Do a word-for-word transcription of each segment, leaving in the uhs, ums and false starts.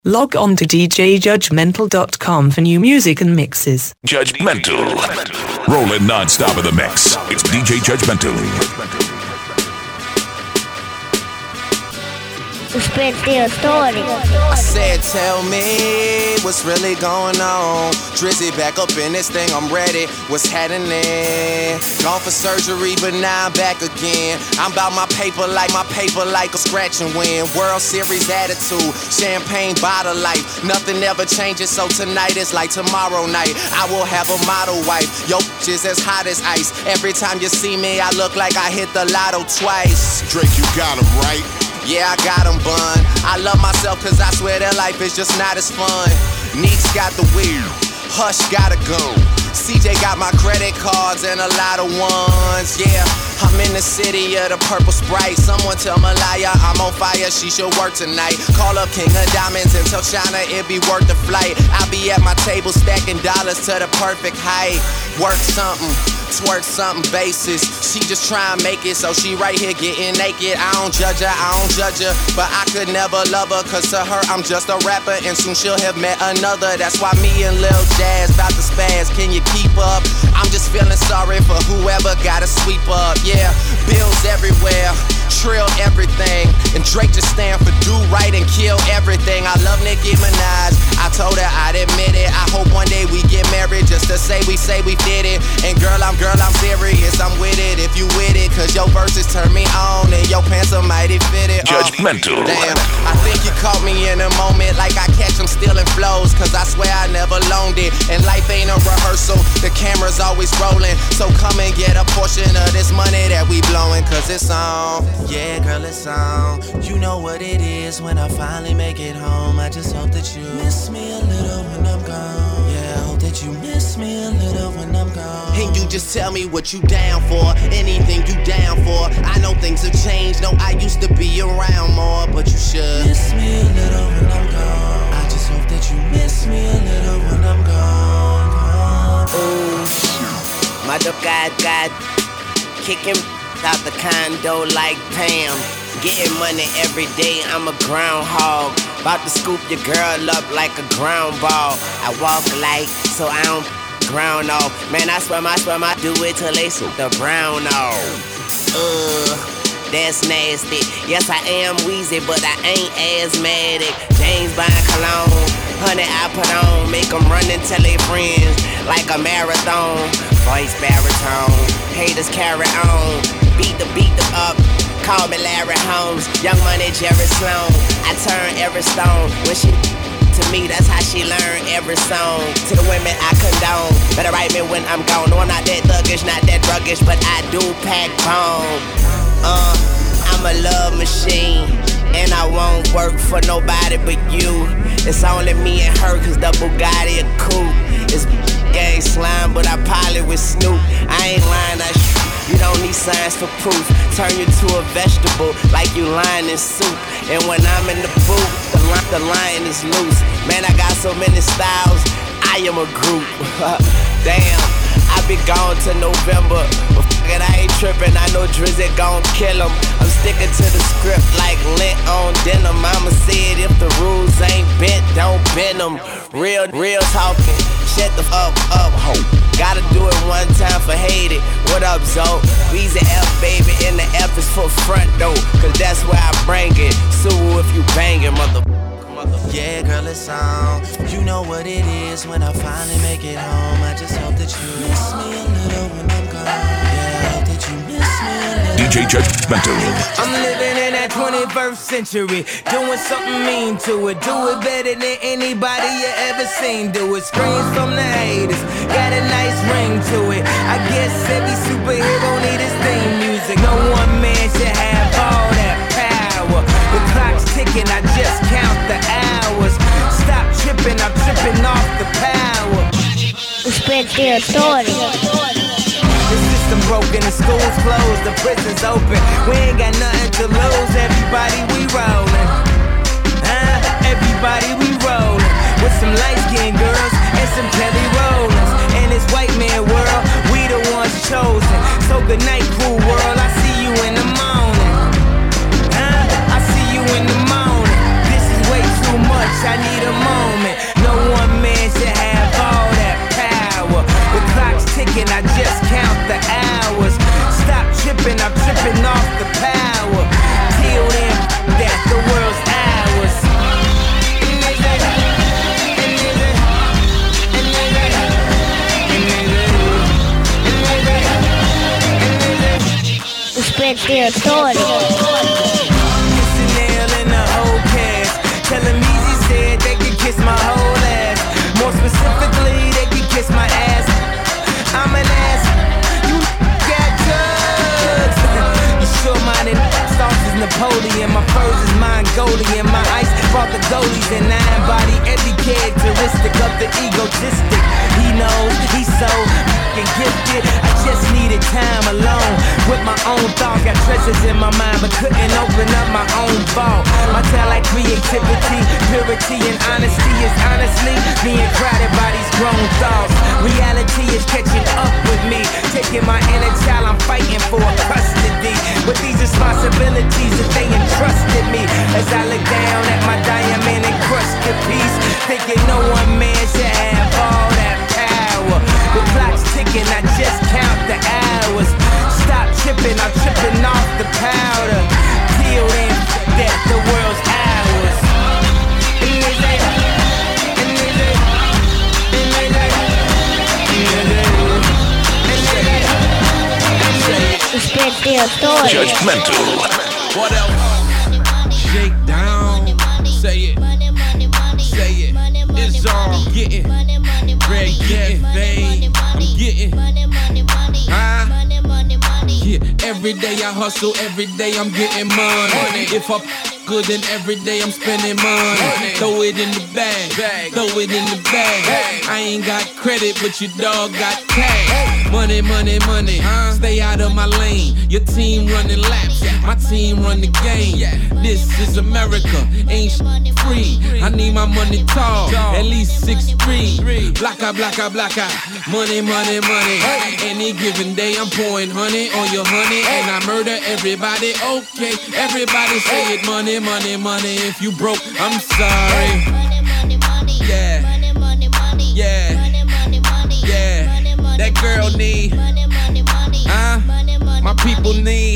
Log on to d j judgmental dot com for new music and mixes. Judgmental. Rolling non-stop in the mix. It's D J Judgmental. I said, tell me what's really going on. Drizzy back up in this thing, I'm ready. What's happening? Gone for surgery, but now I'm back again. I'm about my paper like my paper like a scratch and win. World Series attitude, champagne bottle life. Nothing ever changes, so tonight is like tomorrow night. I will have a model wife. Yo, just as hot as ice. Every time you see me, I look like I hit the lotto twice. Drake, you got him right. Yeah, I got him, bun. I love myself cause I swear that life is just not as fun. Neeks got the weed, Hush gotta go. C J got my credit cards and a lot of ones, yeah. I'm in the city of the purple Sprite. Someone tell Malaya I'm on fire, she should work tonight. Call up King of Diamonds and tell China it be worth the flight. I'll be at my table stacking dollars to the perfect height. Work something, twerk something basis. She just try and make it, so she right here getting naked. I don't judge her, I don't judge her, but I could never love her, cause to her I'm just a rapper, and soon she'll have met another. That's why me and Lil Jazz bout to spaz. Can you keep up? I'm just feeling sorry for whoever gotta sweep up. Yeah, bills everywhere, trill everything, and Drake just stand for do right and kill everything. I love Nicki Minaj, I told her I'd admit it. I hope one day we get married just to say we say we did it. And girl, I'm girl, I'm serious, I'm with it if you with it, cause your verses turn me on and your pants are mighty fitted. Judgmental. Uh, damn, I think you caught me in a moment like I catch them stealing flows, cause I swear I never loaned it. And life ain't a rehearsal, the camera's always rolling, so come and get a portion of this money that we blowing, cause it's on. Yeah, girl, it's on. You know what it is when I finally make it home. I just hope that you miss me a little when I'm gone. Yeah, I hope that you miss me a little when I'm gone. And you just tell me what you down for, anything you down for. I know things have changed, no, I used to be around more, but you should miss me a little when I'm gone. I just hope that you miss me a little when I'm gone, gone. Ooh, my dog got, got kicking out the condo like Pam. Getting money every day, I'm a groundhog. About to scoop your girl up like a ground ball. I walk light, so I don't ground off. Man, I swear, I swear, I do it till they shoot the brown off. Uh, that's nasty. Yes, I am wheezy, but I ain't asthmatic. James Bond cologne, honey I put on. Make them run and tell their friends like a marathon. Voice baritone, haters carry on. Beat the beat them up, call me Larry Holmes. Young Money, Jerry Sloan. I turn every stone when she to me, that's how she learned every song. To the women I condone, better write me when I'm gone. No, I'm not that thuggish, not that druggish, but I do pack bone. Uh, I'm a love machine, and I won't work for nobody but you. It's only me and her, cause the Bugatti a coupe. It's gang slime, but I pilot with Snoop. I ain't lying, I sh- you don't need science for proof. Turn you to a vegetable like you lying in soup. And when I'm in the booth, the, li- the lion is loose. Man, I got so many styles, I am a group. Damn, I be gone to November, but f*** it, I ain't trippin'. I know Drizzy gon' kill him. I'm sticking to the script like lint on denim. Mama said if the rules ain't bent, don't bend them. Real, real talking, shut the f*** up, up, ho. Gotta do it one time for hate it. What up, Zo? Weezy F, baby, and the F is for front door, cause that's where I bring it. Sue if you bangin', mother. Yeah, girl, it's on. You know what it is when I finally make it home. I just hope that you miss me a little when I'm gone. Yeah, I hope that you miss me a little. D J Judgmental. I'm living in that twenty-first century, doing something mean to it. Do it better than anybody you ever seen do it. Screams from the haters, got a nice ring to it. I guess every superhero need his theme music. No one man should have all that power. The clock's ticking, I just count the hours. Stop tripping, I'm tripping off the power. Respect authority. The system broken, the school's closed, the prison's open. We ain't got nothing to lose, everybody we rollin'. Huh? Everybody we rollin'. With some light-skinned girls and some Kelly Rollins. In this white man world, we the ones chosen. So good night, cool world, I see you in the morning. Huh? I see you in the morning. This is way too much, I need the moment. No one man should have all that power. The clock's ticking, I just count the hours. Stop tripping, I'm tripping off the power. Till then, that the world's ours. Spread their authority. Kiss a nail in the whole cast. Tell them Easy said they could kiss my whole ass. More specifically, they could kiss my ass. I'm an ass. You got drugs. You sure-minded sauce is Napoleon. My furs is Mongolian. My ice brought the goalies and I embody every characteristic of the egotistic. He knows he's so f***ing gifted. I just needed time alone with my own thoughts. Got treasures in my mind but couldn't open up my own vault. My talent, creativity, purity, and honesty is honestly being crowded by these grown thoughts. Reality is catching up with me, taking my inner child, I'm fighting for custody. With these responsibilities that they entrusted me, as I look down at my diamond encrusted piece, thinking no one man should have all that power. The clock's ticking, I just count the hours. Stop tripping, I'm tripping off the powder. Till then, that the world's ours. Spread their authority. Judgmental. What else? Shake down. Say it. Say it. It's all getting. Red getting fade. I'm getting. Huh? Yeah. Every day I hustle. Every day I'm getting money. If I good, then every day I'm spending money. Throw it in the bag. Throw it in the bag. I ain't got credit, but your dog got cash. Money, money, money. Stay out of my lane. Your team running laps. My team run the game. This is America. Ain't sh- free. I need my money tall. At least six three. Blacka, blacka, blacka. Money, money, money. Any given day I'm pouring honey on your honey. And I murder everybody. Okay, everybody say it. Money, money, money. If you broke, I'm sorry. Yeah. Yeah. Yeah. That girl need. Huh? My people need.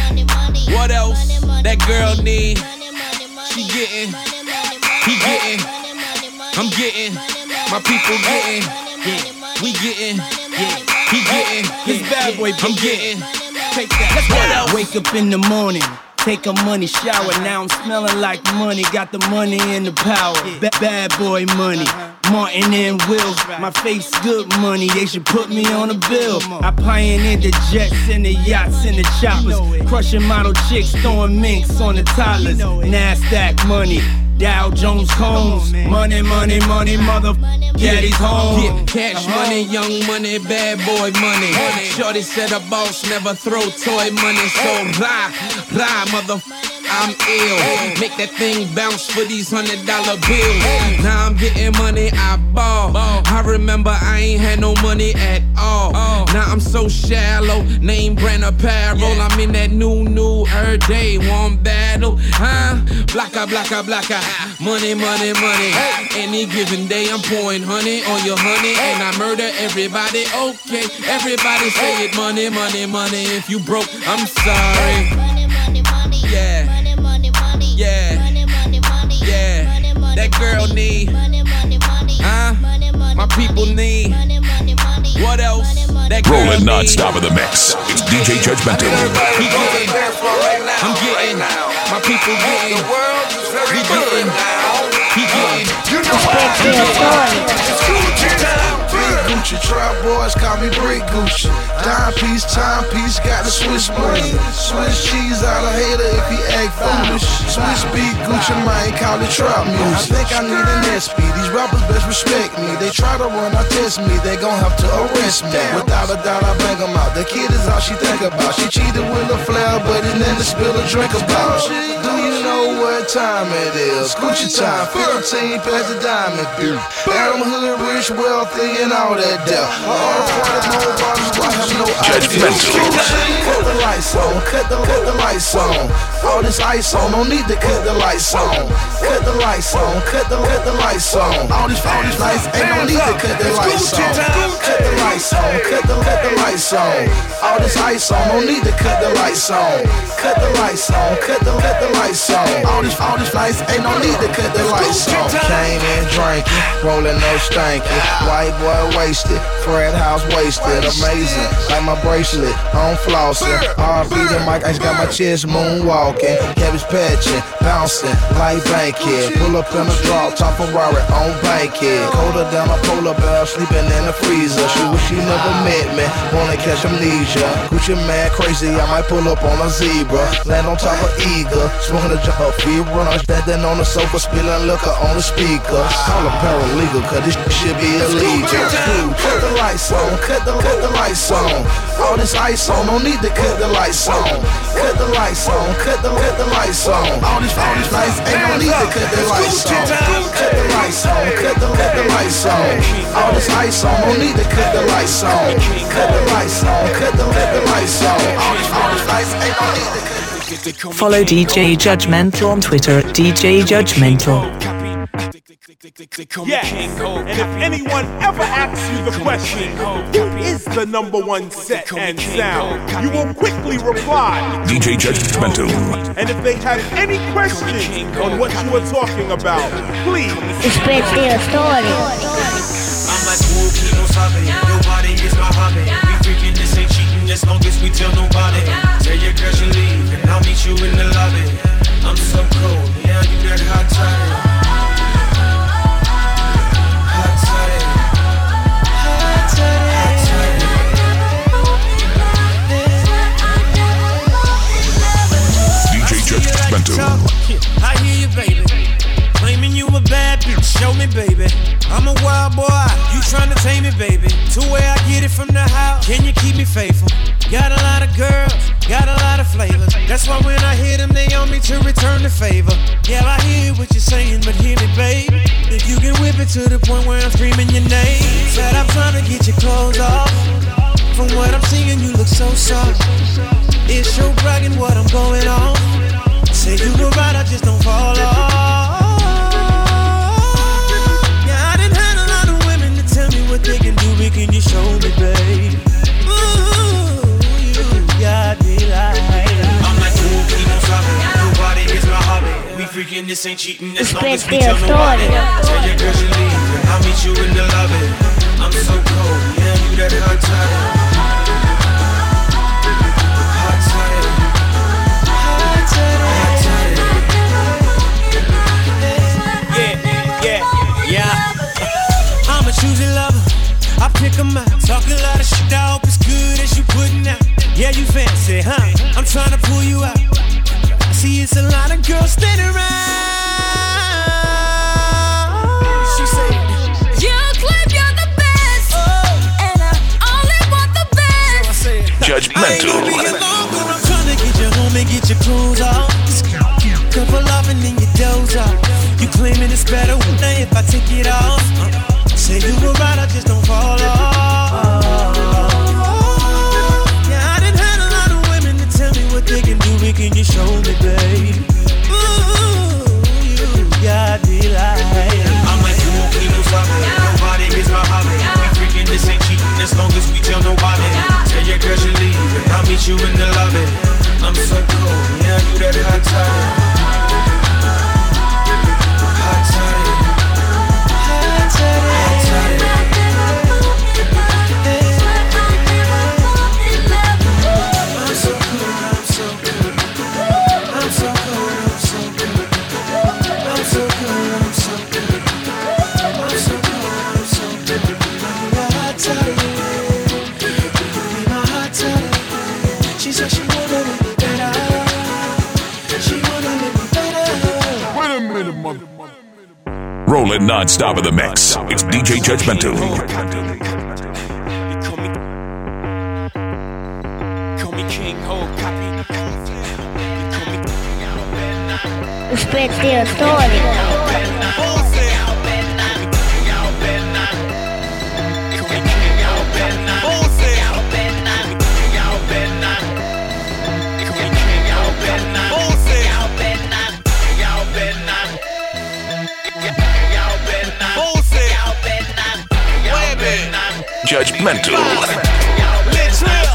What else? That girl need. She getting. He getting. I'm getting. My people getting. We getting. He getting. His bad boy. I'm getting. Take that. What else? Wake up in the morning. Take a money shower, now I'm smelling like money. Got the money and the power. Ba- bad boy money. Martin and Will, my face good money. They should put me on a bill. I pioneered the jets and the yachts and the choppers. Crushing model chicks, throwing minks on the toddlers. NASDAQ money. Dow Jones Combs. Money, money, money, mother. Daddy's home. Yeah, cash money, young money, bad boy money. Shorty said a boss never throw toy money. So rah, rah, mother. I'm ill. Make that thing bounce for these hundred dollar bills. Now I'm getting money, I ball. I remember I ain't had no money at all. Now I'm so shallow, name brand apparel. I'm in that new, new, every day, one battle. Huh? Blacka, blacka, blacka. Money, money, money. Any given day I'm pouring honey on your honey. And I murder everybody, okay. Everybody say it, money, money, money. If you broke, I'm sorry. Yeah. Yeah, yeah, that girl need, huh? My people need, what else? That girl Rolling need. non-stop in the mix. It's D J Judgmental. He getting, I'm getting, my people getting, we getting, he getting. Spread their authority. Gucci, trap boys call me Brick Gucci. Dime piece, time piece, got the Swiss money. Swiss cheese out of hater if he act foolish. Swiss beat Gucci, man, call it trap music. I think I need an S P, these rappers best respect me. They try to run, I test me, they gon' have to arrest me. Without a doubt, I bang them out. The kid is all she think about. She cheated with a flair, but it never spill a drink about. Do you know what time it is. Gucci time, fifteen past the diamond bill. Adam Hood, rich, wealthy, and all that death. All the party, more bottles, I have no idea. Cut the lights on, cut the, cut the lights on. All this ice on, don't need to cut the lights on. Cut the lights on, cut the, cut the lights on. All these, all these lights, ain't no need to cut the lights on. Cut the lights on, cut the, cut the lights on. All this ice on, don't need to cut the lights on. Cut the lights on, cut the, cut the lights on. All these, all these lights, ain't no need to cut the lights on. Came in drinking, rolling no stankin'. White boy wasted, Fred House wasted. Amazing, like my bracelet, on flossing. R B the mic, I just got my chest moonwalking. Cabbage patching, bouncing, like Bankhead. Pull up in a drop, top Ferrari on Bankhead. Colder down a polar bear, sleeping in the freezer. She wish she never met me, wanna catch amnesia. Gucci man crazy, I might pull up on a zebra. Land on top of eagle, smoking a jump up, feet run. Standing on the sofa, spilling liquor on the speaker. Call a paralegal, cause this should be illegal. Dude, cut the lights on, cut the, cut the lights on. All this ice on, don't need to cut the lights on. Cut the lights on, cut the, cut the lights on. All these, all these lights, ain't no need to cut the lights on. Cut the lights on, cut the, cut the lights on. All this ice on, don't need to cut the lights on. Cut the lights on, cut the, cut the lights on. All these, all these lights, ain't no need to cut. Follow D J Judgmental on Twitter at D J Judgmental. Yes, and if anyone ever asks you the question, who is the number one set and sound, you will quickly reply, D J Judgmental. And if they have any question on what you are talking about, please spread their story. I'm like, whoa, Kino Sabe, nobody is my hobby. We freaking this ain't cheating as long as we tell nobody. Tell your girl you leave, and I'll meet you in the lobby. I'm so cold, yeah, you that hot toddy. I hear you, baby, claiming you a bad bitch. Show me, baby, I'm a wild boy. You tryna tame me, baby, to where I get it from the house. Can you keep me faithful? Got a lot of girls, got a lot of flavors. That's why when I hit them, they on me to return the favor. Yeah, I hear what you're saying, but hear me, baby. If you can whip it to the point where I'm screaming your name. Said I'm trying to get your clothes off. From what I'm seeing, you look so soft. It's your bragging what I'm going on. Say you were right, I just don't fall off. Yeah, I done had a lot of women to tell me what they can do, but can you show me, babe? Ooh, you got me like I'm like, ooh, Kino Sabe, nobody is my hobby. We freaking this ain't cheating as long as we tell nobody. Tell your girl you leave, and I'll meet you in the lobby. I'm so cold, yeah, you that hot toddy. Choosy lover, I pick 'em out. Talk a lot of shit, I hope it's good as you putting out. Yeah, you fancy, huh? I'm trying to pull you out. I see it's a lot of girls standing around. She said, you claim you're the best, oh, and I only want the best. So I said, Judgmental. I ain't gonna be alone, I'm trying to get you home and get your clothes off. Couple off and then you doze off. You claiming it's better if I take it off. Say you were right, I just don't fall off. Yeah, I done had a lot of women to tell me what they can do, but can you show me, babe? Ooh, you got me like I'm like, you won't keep no stopping. Nobody is my hobby. We freaking this ain't cheating as long as we tell nobody. Tell your girl you leave, and I'll meet you in the lobby. I'm so cold, yeah, you that hot toddy. Rolling non-stop in the mix. It's D J Judgmental. aspetti a storia. Judgmental. Let's do it.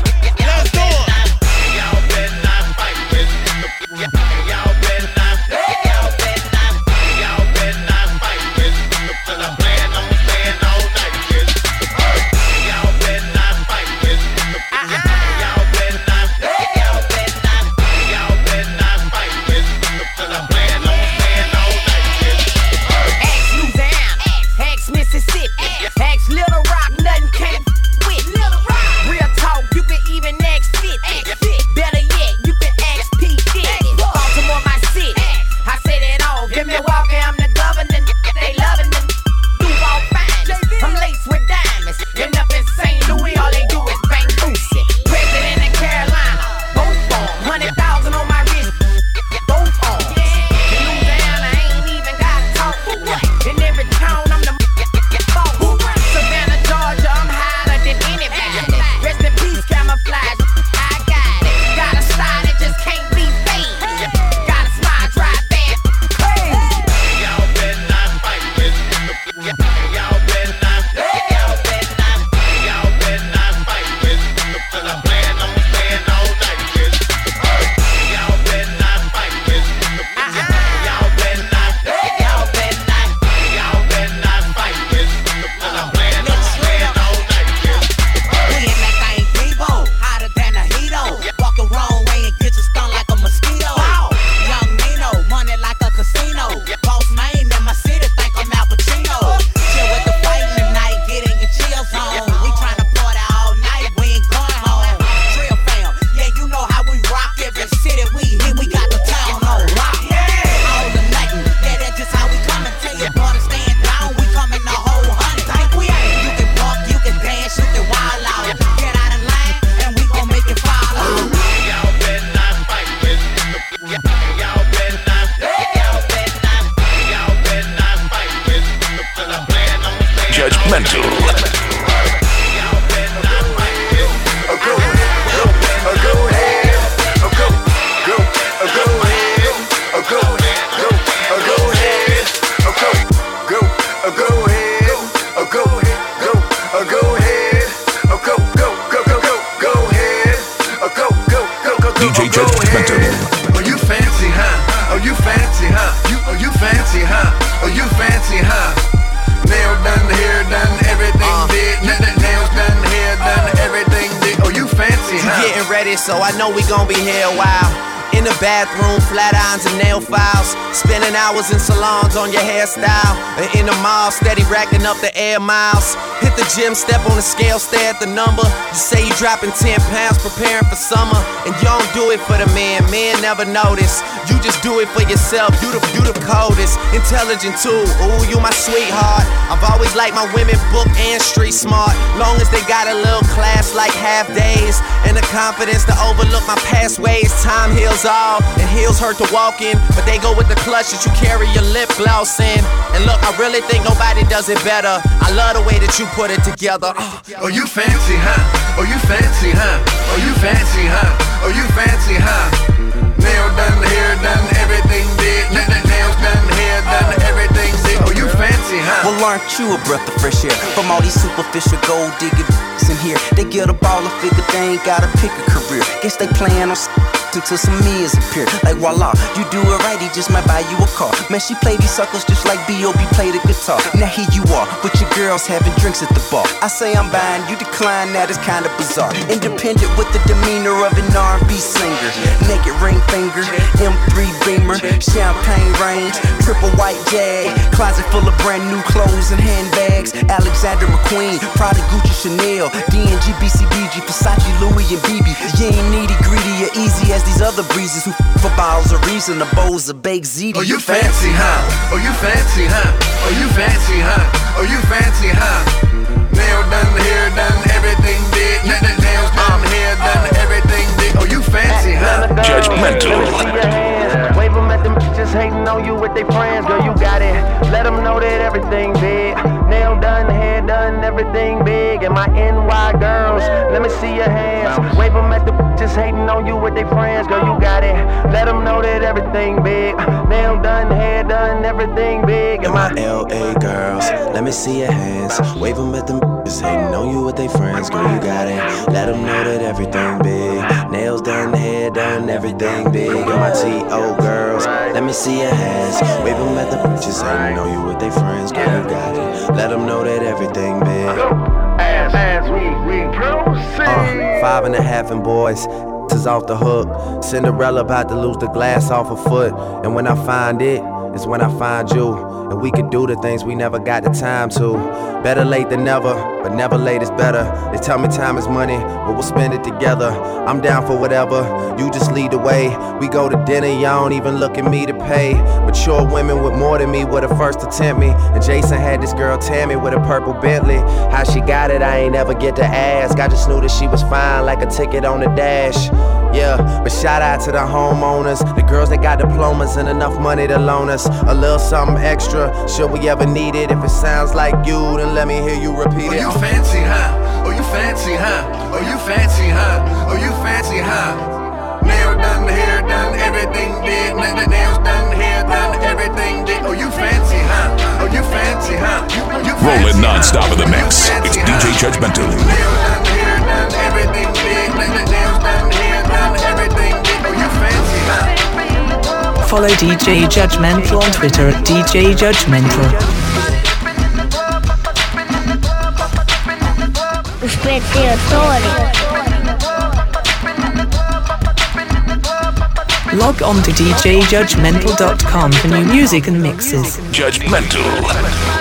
So I know we gon' be here a while. In the bathroom, flat irons and nail files. Spending hours in salons on your hairstyle. And in the mall, steady racking up the air miles. Hit the gym, step on the scale, stare at the number. You say you dropping ten pounds, preparing for summer. And you don't do it for the men, men never notice. You just do it for yourself, you the, you the coldest. Intelligent too, ooh, you my sweetheart. I've always liked my women book and street smart. Long as they got a little class like half days. And the confidence to overlook my past ways. Time heals all, and heels hurt to walk in. But they go with the clutch that you carry your lip gloss in. And look, I really think nobody does it better. I love the way that you put it together. Oh, oh you fancy, huh? Oh, you fancy, huh? Oh, you fancy, huh? Oh, you fancy, huh? Nail done, hair done, everything did. Nails done, hair done, everything did. Oh, you fancy, huh? Well, aren't you a breath of fresh air? From all these superficial gold digging in here, they get a baller figure, they ain't gotta pick a career. Guess they plan on until some meals appear. Like voila, you do it right, he just might buy you a car. Man, she play these suckers just like B O B play the guitar. Now here you are, with your girls having drinks at the bar. I say I'm buying, you decline, that is kinda bizarre. Independent with the demeanor of an R and B singer. Naked ring finger, M three Beamer, champagne range, triple white Jag, closet full of brand new clothes and handbags. Alexander McQueen, Prada, Gucci, Chanel, D and G, B C B G, Versace, Louis and B B. You ain't needy, greedy, or easy as these other breezes who f for bottles of reason, the bowls of baked ziti. Oh, you fancy, huh? Oh, you fancy, huh? Oh, you fancy, huh? Oh, you fancy, huh? Nail done, hair done, everything did. Nails done, hair done, everything did. Oh, you fancy, huh? Judgmental. Wave them at them bitches hating on big. Nail done, hair done, everything big. And my N Y girls, let me see your hands. Wave them at the just hating on you with their friends. Girl, you got it. Let them know that everything big. Nail done, hair done, everything big. And my L A girls, let me see your hands. Wave them at them just hating on you with their friends. Girl, you got it. Let them know that everything big. Nails done, hair done, everything big. And my T O girls, let me see your hands. Wave them at them just hating on you with their friends. Girl, you got it. Let them know that everything big. As, as we, we proceed. Uh, five and a half and boys is off the hook. Cinderella about to lose the glass off her foot. And when I find it, it's when I find you. And we could do the things we never got the time to. Better late than never, but never late is better. They tell me time is money, but we'll spend it together. I'm down for whatever, you just lead the way. We go to dinner, y'all don't even look at me to pay. Mature women with more than me were the first to tempt me. And Jason had this girl Tammy with a purple Bentley. How she got it, I ain't never get to ask. I just knew that she was fine like a ticket on the dash. Yeah, but shout out to the homeowners, the girls that got diplomas and enough money to loan us a little something extra, should we ever need it. If it sounds like you, then let me hear you repeat it. Oh, you fancy, huh? Oh, you fancy, huh? Oh, you fancy, huh? Oh, you fancy, huh? Nail done, hair done, everything did. Nails done, hair done, everything did. Oh, you fancy, huh? Oh, you fancy, huh? You, you Rolling non-stop in the mix. It's D J Judgmental. Nail done, hair done, everything did. Nails done, hair done, everything did. Oh, you fancy, huh? Follow D J Judgmental on Twitter at D J Judgmental. Log on to D J Judgmental dot com for new music and mixes. Judgmental.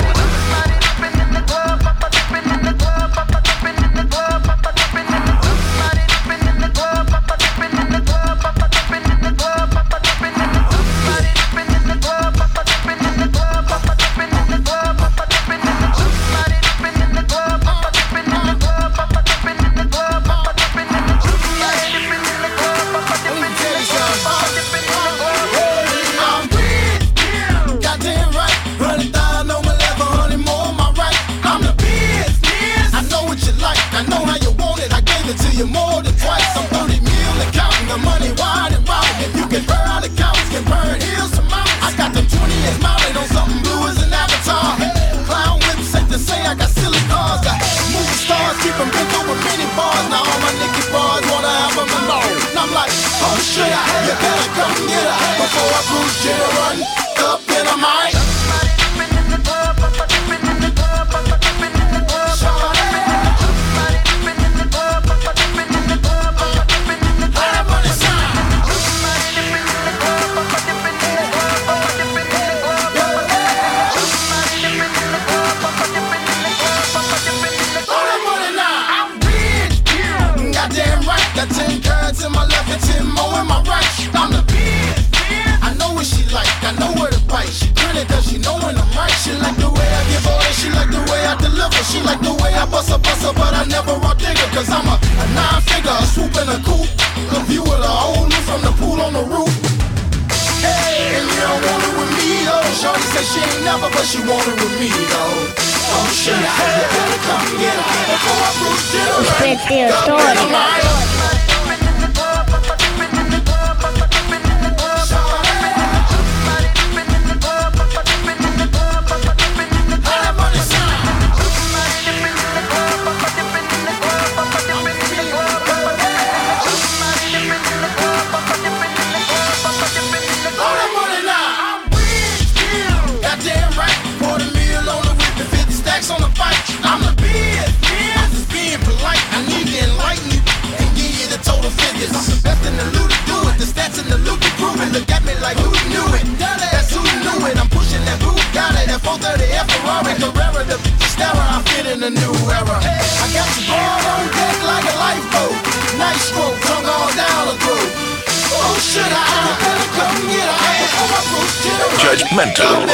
Judgmental.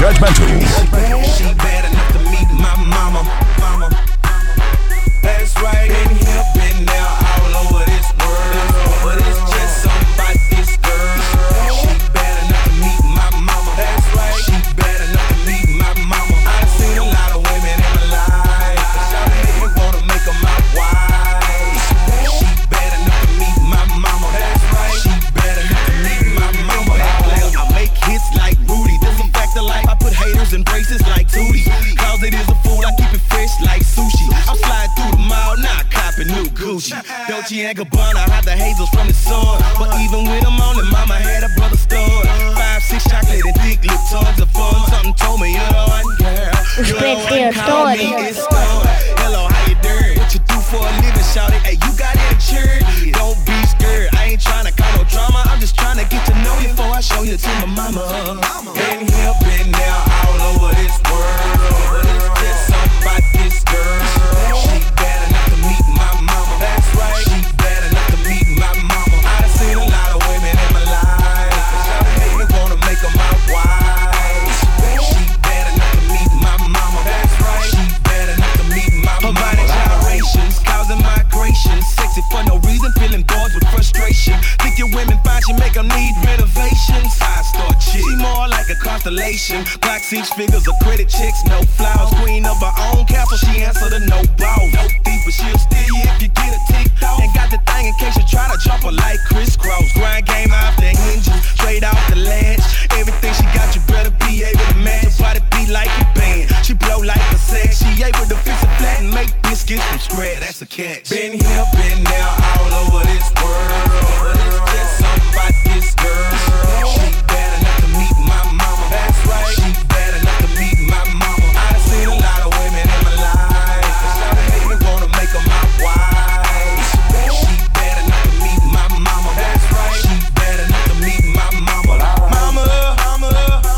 Judgmental. She bad enough to meet my mama, mama. That's right, in here, been there all over this world, but it's just something about this girl. She bad enough to meet my mama. That's right, she bad enough to meet my mama. I've seen a lot of women in my life, but y'all make me wanna make her my wife. She bad enough to meet my mama. That's right, she bad enough to meet my mama. I make hits like Rudy, this a fact of life. I put haters in braces like Tootie. Cause it is a food, I keep it fresh like sushi. I'm sliding through the mall, now copping new Gucci. Dolce and Gabbana, hide the hazels from the sun. But even with them on it, mama had a brother stud. Five, six chocolate and thick lip, tons of fun. Something told me you're the one girl. You're the one, call me, it's fun. Hello, how you doing? What you do for a living, shout it? Hey, you got insurance? Don't be scared, I ain't trying to cause no drama. I'm just trying to get to know you before I show you to my mama. Been here, been there, all over this world, but it's just something about this girl. She bad enough to meet my mama. That's right, she bad enough to meet my mama. I've seen a lot of women in my life, but y'all make me wanna make her my wife. She bad enough to meet my mama. That's right, she bad enough to meet my mama. Her body gyrations, causing migration. Sexy for no reason, feeling bored with frustration. Think your women fine, she make them need renovations. Five-star chick, she more like a constellation. Black six figures of credit checks, no flaws. Queen of her own castle, she answer to no balls. No thief, but she'll steal you if you get a tick. And got the thing in case you try to jump her like crisscross. Grind game off the hinges, straight off the ledge. Everything she got, you better be able to match. Her body be like a band, she blow like a sax. She able to fix it flat and make biscuits from scratch. That's a catch. Been here, been there, all over this world, but it's just something about this girl. She bad enough to meet my mama. That's right, she bad enough to meet my mama. I've seen a lot of women in my life, but y'all make me wanna make her my wife. She bad enough to meet my mama. That's right, she bad enough to meet my mama. Mama, mama,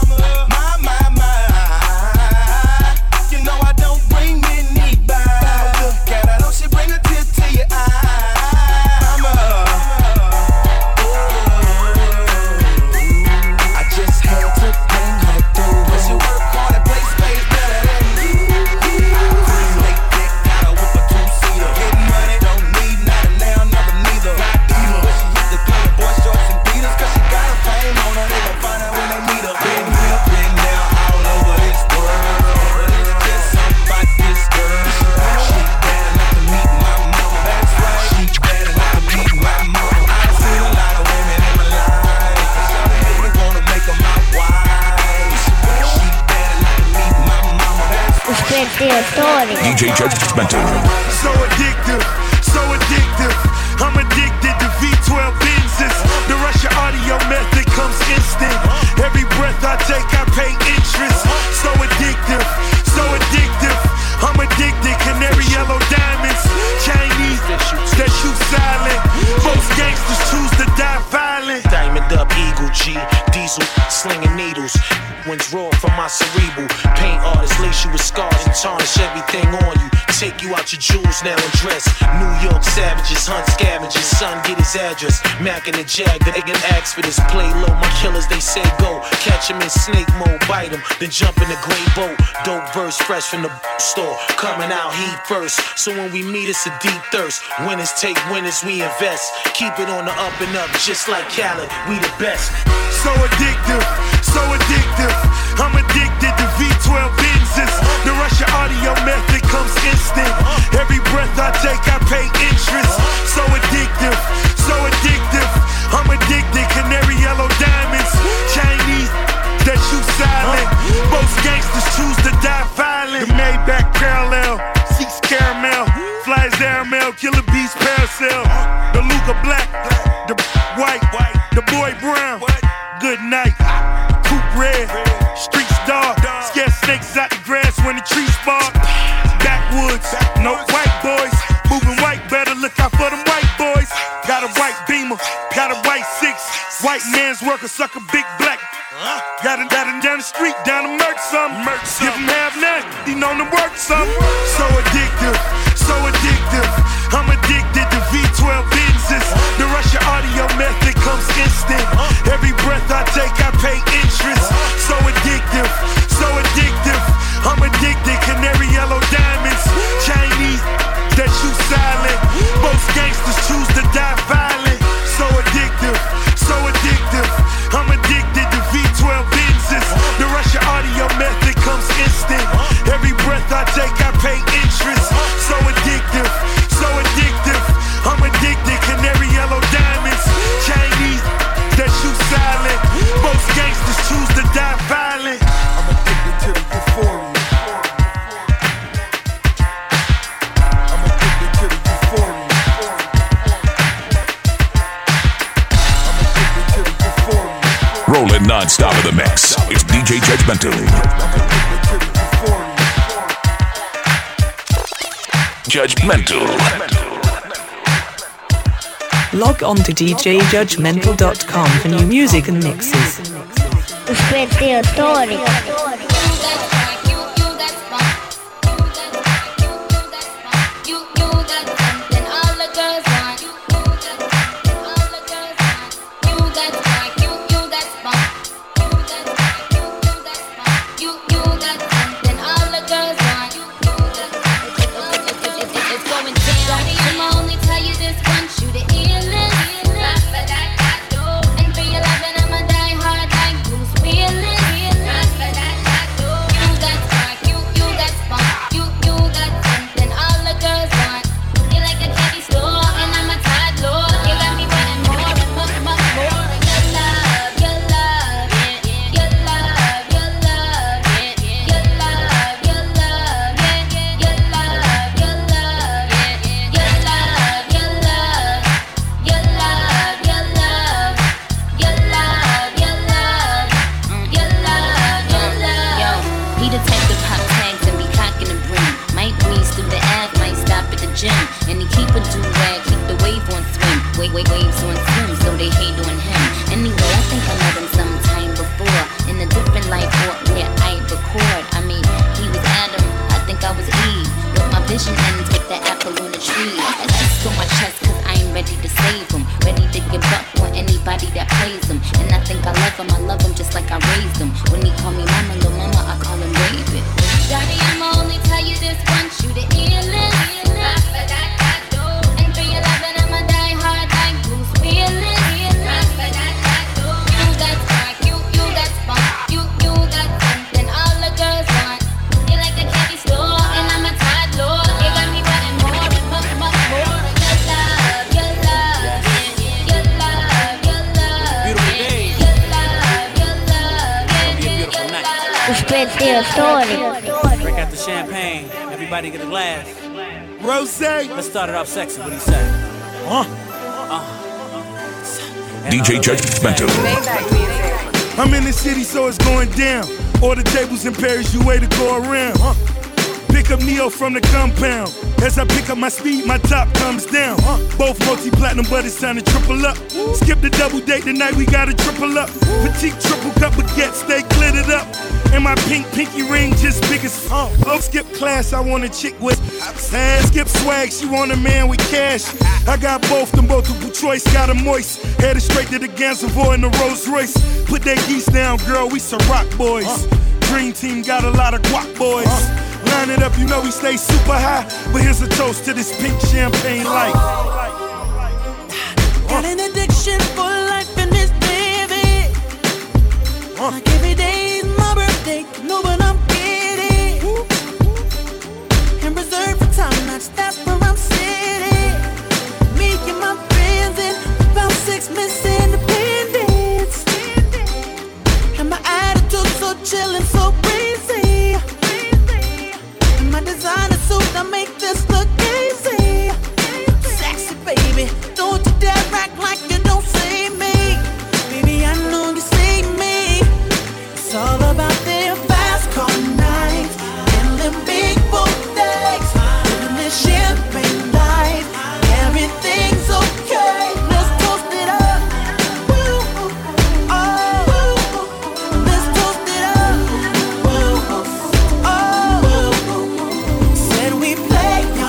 my, my, my. You know I don't bring anybody. Look at her, don't she bring a tear to your eye. Mama, I just had to bring her through. Cause you work hard and play space better than you. Stay thick, got her with a two-seater. Getting money, don't need nothing now, never neither. Not either. But she hit the club, boy shorts and beaters. Cause she got her fame on her, they gon' find out when they meet her. Been here, been there, all over this world, but it's just something about this girl. She bad enough to meet my mama. That's right, she bad enough to meet my mama. I've seen a lot of women in my life, but y'all make me wanna make her my wife. She bad enough to meet my mama. D J Judgmental. So addictive, so addictive. I'm addicted to V twelve Benzes. The Russia audio method comes instant. Every breath I take, I pay interest. So addictive, so addictive. I'm addicted, canary yellow diamonds. Chinese that shoot silent. Most gangsters choose to die violent. Diamond up, Eagle G, diesel, slinging needles. Winds roar from my cerebral. Paint artists lace you with scars and tarnish everything on you. Take you out your jewels now and dress. New York savages hunt scavengers. Son, get his address. Mac and the Jag, they can ask for this. Play low, my killers, they say go. Catch him in snake mode, bite him, then jump in the gray boat. Dope verse fresh from the store. Coming out heat first. So when we meet, it's a deep thirst. Winners take winners, we invest. Keep it on the up and up, just like Khaled, we the best. So addictive, so addictive. I'm addicted to V twelve Benzes. The Russia audio method comes instant. Every breath I take, I pay interest. So addictive, so addictive. I'm addicted, canary yellow diamonds. Chinese that shoot silent. Most gangsters choose to die violent. The Maybach parallel, seats caramel, flies airmail, killer bees paracel. The Luca black, the white, the boy brown. Good night, coupe red, streets dark. Scare snakes out the grass when the trees spark. Backwoods, no white boys. Moving white, better look out for them white boys. Got a white Beamer, got a white six. White man's worker, suck a big black. Got him, got him down the street, down to murk some. Give him half nut, he known to work some. So addictive, so addictive. I'm addicted to V twelve Benzes. The Russia audio method comes instant. Every breath I take, I pay interest. So addictive, so Rolling non-stop in the mix. It's D J Judgmental. Judgmental. Log on to d j judgmental dot com for new music and mixes. Spettiatori. Break out the champagne. Everybody get a glass. Rose. Let's start it off sexy. What do you say? Huh? Uh. D J Judgmental. I'm in the city, so it's going down. Order tables in Paris, you way to go around. Huh? Pick up Neo from the compound. As I pick up my speed, my top comes down. Huh? Both multi-platinum, but it's time to triple up. Skip the double date tonight, we gotta triple up. Petite triple cup baguette, stay glittered up. And my pink pinky ring just big as fuck. Low skip class, I want a chick with ass. Skip swag, she want a man with cash. I got both, the multiple choice, got a moist. Headed straight to the Gansevoort in the Rolls Royce. Put that geese down, girl, we some rock boys. Dream team got a lot of guac boys. Line it up, you know we stay super high. But here's a toast to this pink champagne light. Got an addiction for life in this baby. Like every day is my birthday, know what I'm getting. And reserved for time, that's where I'm sitting. Me and my friends and about six Miss Independence. And my attitude so chillin', so breezy. And my designer suit, I make this look easy. Sexy baby, don't you dare act like you don't see me. Baby, I know you see me. It's all about their fast car nights and them big boat days. Living this champagne life, everything's okay. Let's toast it up. Woo. Oh, let's toast it up. Woo. Oh, said we play.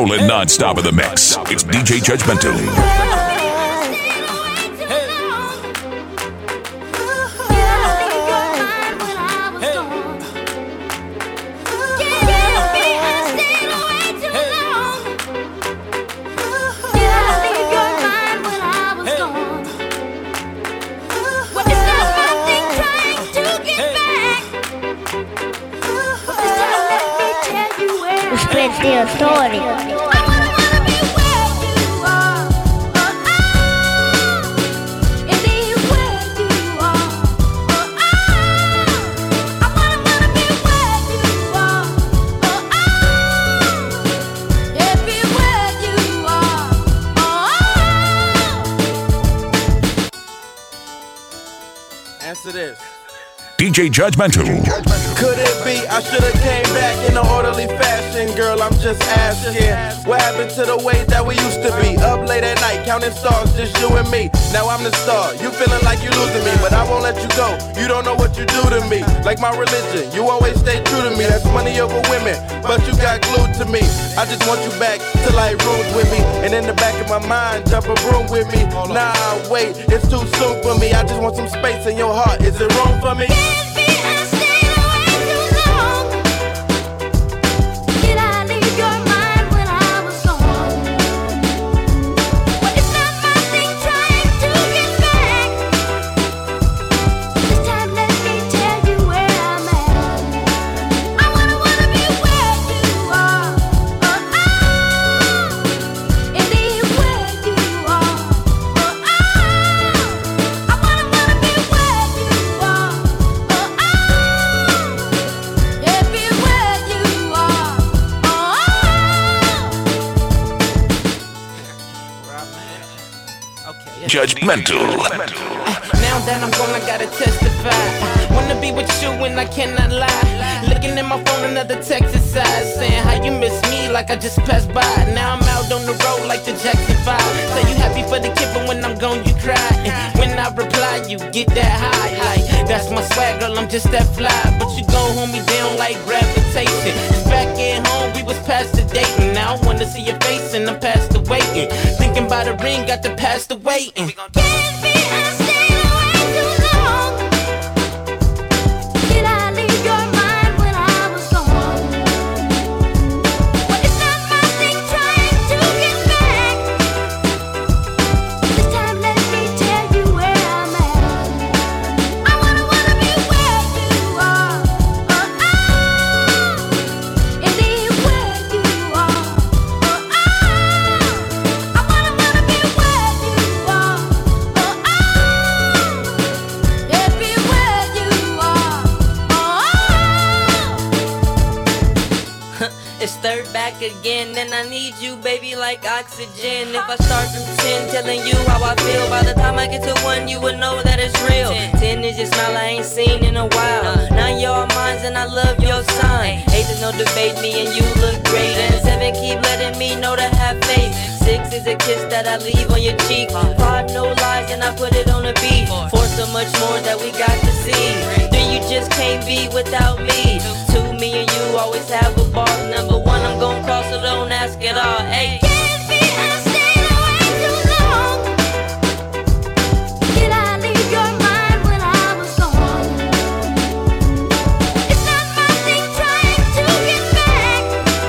Rolling non-stop in the mix. It's D J Judgmental. Their story. Answer this. D J Judgmental. Could it be I should've came back in an orderly fashion? Girl, I'm just asking. What happened to the way that we used to be? Up late at night, counting stars, just you and me. Now I'm the star, you feeling like you losing me, but I won't let you go. You don't know what you do to me. Like my religion, you always stay true to me. That's money over women, but you got glued to me. I just want you back to like rooms with me, and in the back of my mind, jump a room with me. Nah, wait, it's too soon for me. I just want some space in your heart. Is it room for me? Judgmental. Now that I'm gone, I gotta testify. Wanna be with you and I cannot lie. Looking at my phone, another text inside saying how you miss me like I just passed by. Now I'm out on the road like the Jackson five. Say you happy for the kid, but when I'm gone, you cry. And when I reply, you get that high. Like, that's my swag, girl, I'm just that fly. But you gon' hold me down like gravitation. Cause back at home, we was past the dating. Now I wanna see your face and I'm past the waiting. Thinking about the ring, got the past the waiting. Can't be I stayed away too long. Did I leave your mind when I was gone? Well, it's not my thing trying to get back. This time let me tell you where I'm at. I wanna, wanna be where you are. Oh, oh. And anywhere you are. Oh, oh. I wanna, wanna be where you are. It's third back again, and I need you, baby, like oxygen. If I start from ten, telling you how I feel, by the time I get to one, you would know that it's real. Ten is your smile I ain't seen in a while. Nine, you're mine, and I love your sign. Eight is no debate, me and you look great. And seven, keep letting me know to have faith. Six is a kiss that I leave on your cheek. Five, no lies, and I put it on the beat. Four, so much more that we got to see. Three, you just can't be without me. Two, me and you always have a bar. Number one, I'm gon' cross, so don't ask at all. Hey. Can't be I stayed away too long. Did I leave your mind when I was gone? It's not my thing trying to get back.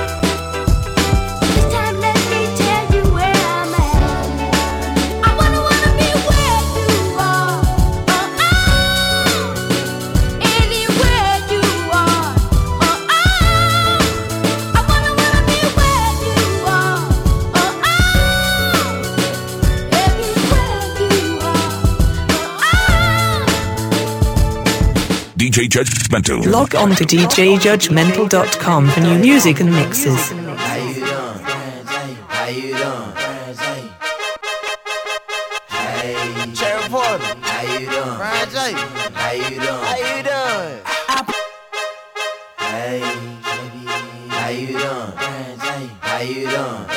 This time let me tell you where I'm at. I wanna, wanna be where you are. Oh, oh. Anywhere you are. Oh, oh. I wanna, wanna be where you are. Oh, oh. D J Judgmental. Log on to d j judgmental dot com for new music and mixes. How you doing? How you doing? Hey, Cherry Porter. how you doing? Ryan J. How you doing? How you doing? Hey, baby, how you doing? How you doing?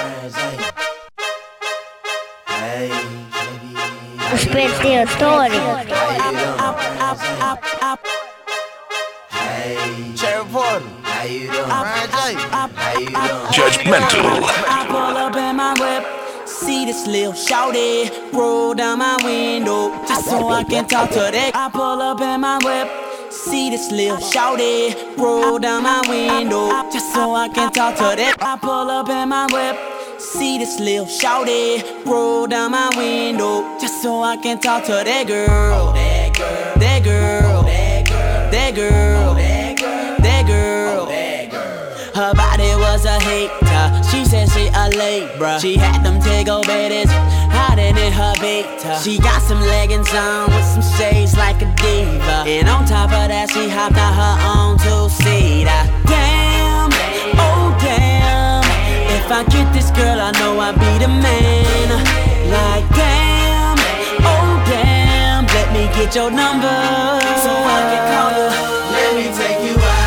Hey, baby, Spread their story. how you doing? Hey, Cherry Porter. how How you doing? How you doing? Judgmental. I pull up in my whip, see this little shorty roll down my window just so I can talk to that. I pull up in my whip, see this little shorty roll down my window just so I can talk to that. I pull up in my whip, see this little shorty roll down my window just so I can talk to that girl. That girl, that girl, that girl, that girl. Her body was a hater. She said she a Libra. She had them Tego bitties hiding in her beta. She got some leggings on with some shades like a diva. And on top of that, she hopped out her own two-seater. Damn, oh damn. If I get this girl, I know I'll be the man. Like damn, oh damn. Let me get your number so I can call you. Let me take you out.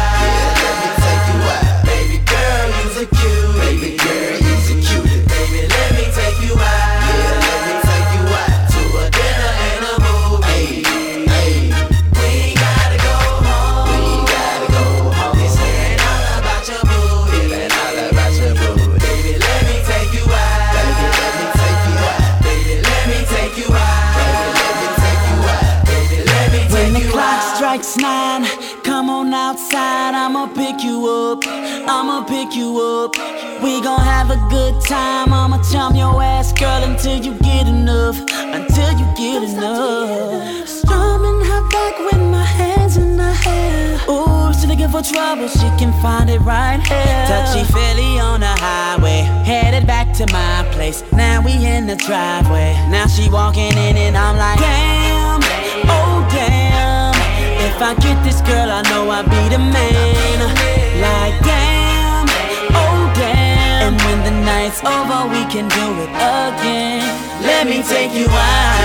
Cute, baby girl, you so cute. Baby, let me take you out. Yeah, let me take you out to a dinner and a movie. Hey, hey. We ain't gotta go home. We ain't gotta go home. It's saying all about your booty. It's all about your booty. Baby, let me take you out. Baby, let me take you out. Baby, let me take you out. Baby, let me take you out. Baby, let me take you out. When the clock strikes nine, come on outside, I'ma pick you up. I'ma pick you up. We gon' have a good time. I'ma charm your ass, girl, until you get enough. Until you get enough. Strumming her back with my hands in her hair. Ooh, she looking for trouble, she can find it right here. Touchy feely on the highway, headed back to my place. Now we in the driveway. Now she walking in and I'm like, damn, oh damn. If I get this girl, I know I'll be the man. Like damn, oh damn. And when the night's over, we can do it again. Let me take you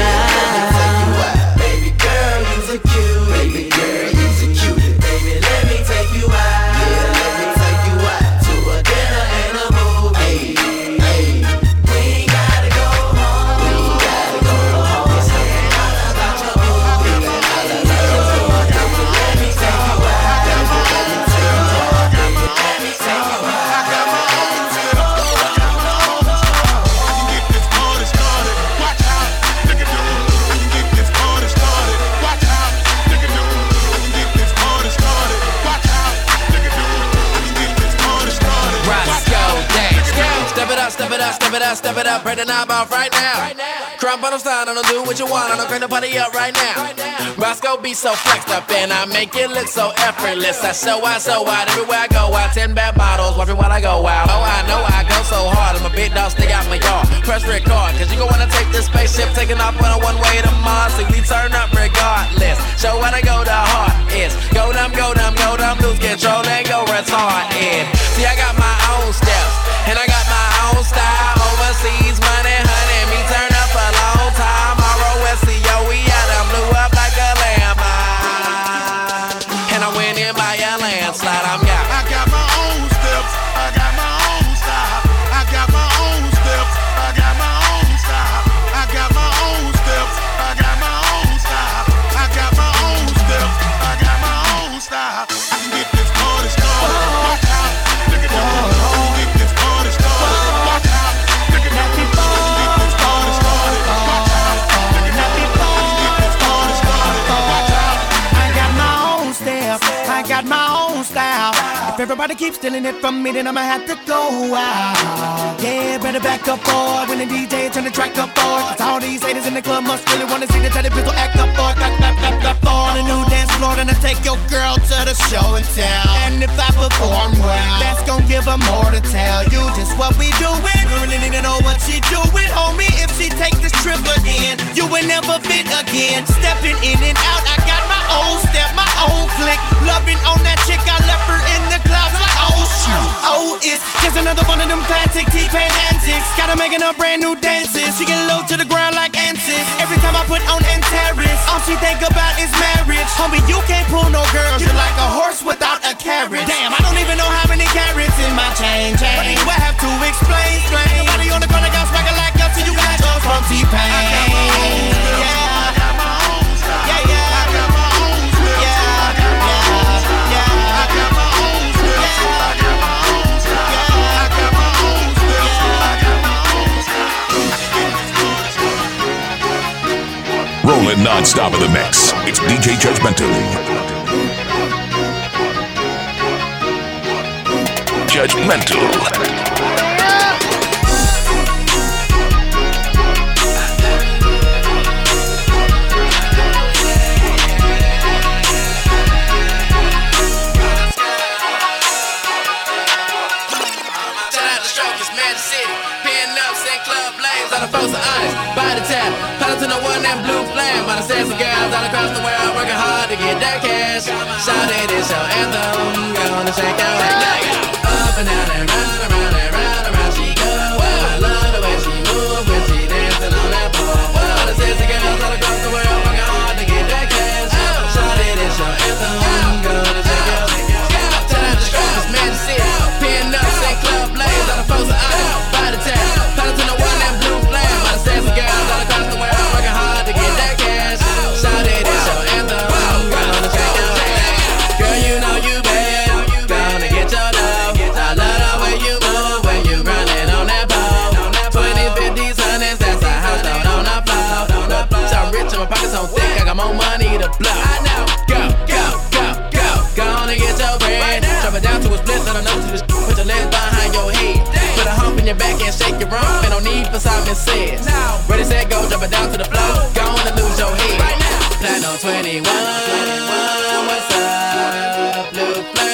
out. Baby girl, you so cute. Baby girl, you so cute. Baby, let me take you out. Yeah, let me take you out to a dinner and a movie. Hey, hey. We ain't gotta go home. We ain't gotta go home. It's saying all about your booty. All about your booty. Let me take you out. Let me take you out. Let me take you out. I got my own step. I got my own style. I can get this party started. Watch out, nigga, do. I can get this party started. Watch out, nigga, do. I can get this party started. Watch out, nigga, do. I can get this party started. Roscoe, dance, go. Step it up, step it up, step it up, step it up. Break the knob off right now. Crump on the side, I don't do what you want. I don't crank the party up right now. Roscoe be so flexed up and I make it look so effortless. I show out so wide everywhere I go out. Ten bad bottles, watch me while I go out. Oh, I know I go so hard. I'm a big dog, stick out my yard. Press record, cause you gon' wanna take this spaceship, taking off on a one way to Mars. So we turn up regardless. Show what I go, the heart is. Go dumb, go dumb, go dumb, lose control and go retarded. See, I got my own steps, and I got my own style. Overseas money, honey, me turn up a long time. R O S C O, we out, I blew up like a landmine. And I went in by a landslide, I'm out. I got my own steps, I got my own style. I got my own steps, I got my own style. I got my own steps, I got my own style. I got my own steps, I got my own style. I can get this party started. Watch out, look at that. I can get this party started. Watch out, look at that. I can get this party started. Watch out, look at that. I can get this party started. Watch out. I got my own step, I got my own style. If everybody keeps stealing it from me, then I'ma have to go out. Yeah, better back up boy when the D J turn the track up boy. Cause all these haters in the club must really wanna see the teddy people act up boy. Clap, clap, clap, clap, on a new dance floor, then I take your girl to the show and tell. And if I perform well, that's gon' give her more to tell you just what we doing. We really need to know what she doing, homie. If she take this trip again, you will never fit again. Stepping in and out, I got my own step, my own click. Loving on that chick, I left her in the closet like, oh shoot. Oh, it's just another one of them classic T-Pain antics. Gotta making her brand new dances. She get low to the ground like Antis. Every time I put on Antares, all she think about is marriage. Homie, you can't pull no girls. You're like a horse without a carriage. Damn, I don't even know how many carrots in my chain chain. But you have to explain, explain. Nobody on the corner got swagger like us, so you got yours from T-Pain. Yeah. Yeah, yeah. I got my own style. Yeah, yeah, yeah. I got my own style. non-stop in the mix. It's D J Judgmental. Judgmental. Folks are honest, by the tap, pedal to no one and blue flame. By the sexy girls all across the world working hard to get that cash. Shout it, it's your anthem, gonna shake your head. Up and down and round and round and round and round she go. I love the way she move when she dancing on that pole. All the sexy girls all across the world working hard to get that cash. Shout it, it's your anthem, gonna shake your head. Turn out the stripes, Magic City, pin up, Saint Club Blaze. All the folks are honest, by the tap, pedal to no one and blue. Sexy girls all across the world working hard to get that cash. Shout it, it's your anthem, gonna shake your head. Girl, you know you bad, gonna get your love. I love the way you move when you grinding on that pole. Twenties, fifties, hundreds, that's a house down on the floor. So rich and my pockets so thick, I got more money to blow. Go, go, go, go, gonna get your bread. Drop it down to a split, let them know to the put your legs behind your head. Put a hump in your back and shake your rump, and no need for Simon Says. Ready, set, go, drop it down to the floor. Go on and lose your head. Right now. Platinum twenty-one, what's up? Blue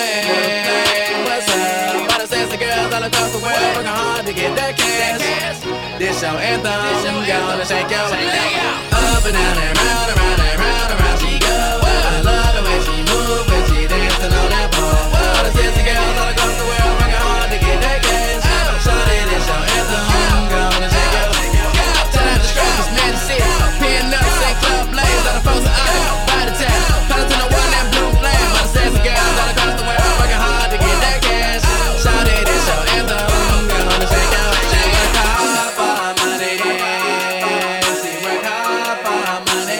flame, what's up? All the sexy girls all across the world working hard to get that cash. This your anthem, gonna shake your head. Up and down and round and round and round and round she go. I love the way she move when she dancing on that pole. All the sexy girls all across the world working hard to get that cash. Shout it, it's your anthem, gonna shake your head. Turn out the stripes, Magic City, pin up, Saint Club Blaze. All the folks are honest, by the tap, pedal to no one and blue flame. All the sexy girls all across the world working hard to get that cash. Shout it, it's your anthem, gonna shake your head. She work hard for her money, she work hard for her money.